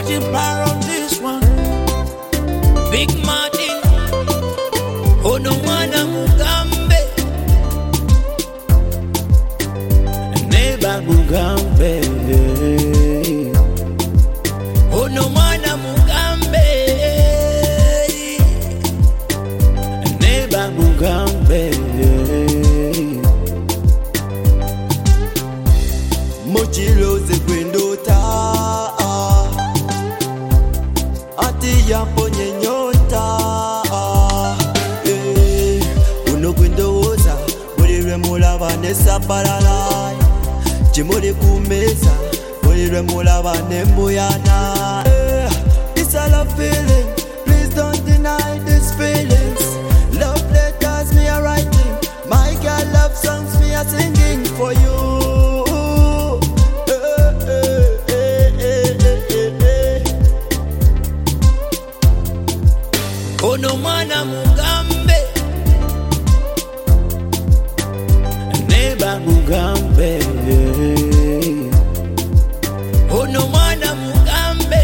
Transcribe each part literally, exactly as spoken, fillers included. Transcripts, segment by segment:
Martin Power on this one. Big Martin. Ono mwana Mugambe. Neba Mugambe. Ono mwana Mugambe. Neba Mugambe. Mochiloze kwendota ati yaponye nyota eh, uno kwendoza mulirwe mulaba nesaparala chimuli kumeza mulirwe mulaba nembuyana eh, it's all a feeling, please don't deny these feelings. Love letters me a writing, my girl love songs me a singing for you. Ono mwana Mugambe. Neba Mugambe. Ono mwana Mugambe.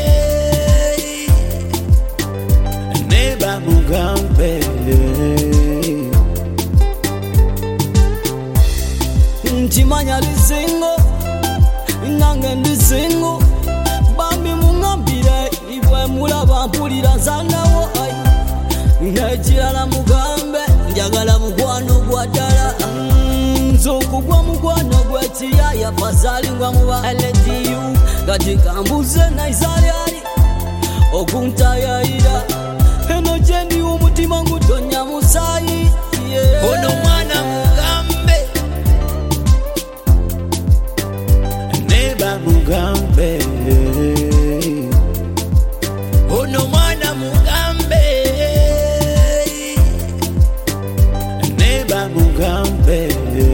Neba Mugambe. Nchimanya lizingo nange ndizingo bambi mungambire ibwe mulaba mpulira zandawo ai nekirala Mugambe njagala mukwano gwa ddala nzokugwa mukwano gw'ekiyaya fazalingwa mu ba L D U kati kambuze naizalyali okuntayayira eno gyendi omutima ngutonya musayi yeah. Ono mwana Mugambe. Neba Mugambe. Ono mwana Mugambe. Neba Mugambe.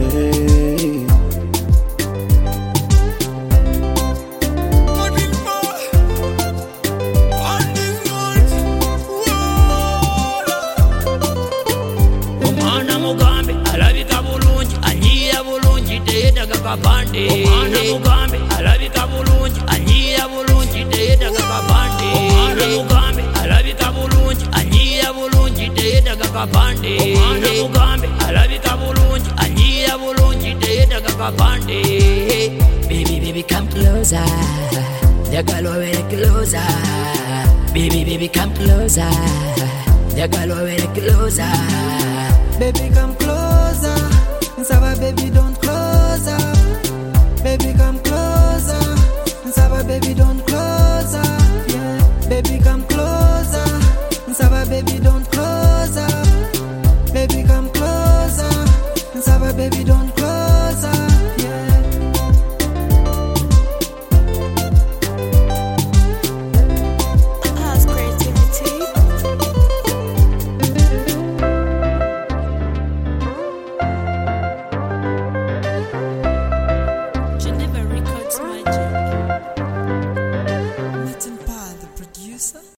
Omwana Mugambe alabika bulungi anyiya bulungi teyetaaga kapande. Omwana Mugambe alabika bulungi anyiya bulungi teyetaaga kapande. Omwana Mugambe alabika bulungi anyiya bulungi teyetaaga kapande. Omwana Mugambe alabika bulungi anyiya bulungi teyetaaga kapande. Baby baby come closer, njagala obere closer. Baby baby come closer, njagala obere closer. Baby come closer, Nsaba baby don't close up. Baby come closer, Nsaba baby don't